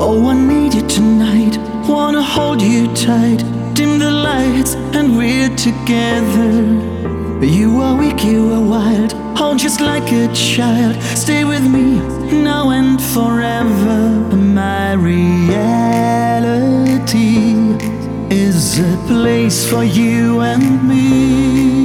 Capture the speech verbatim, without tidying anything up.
Oh, I need you tonight, wanna hold you tight. Dim the lights and we're together. You are weak, you are wild, oh just like a child. Stay with me now and forever. My reality is a place for you and me.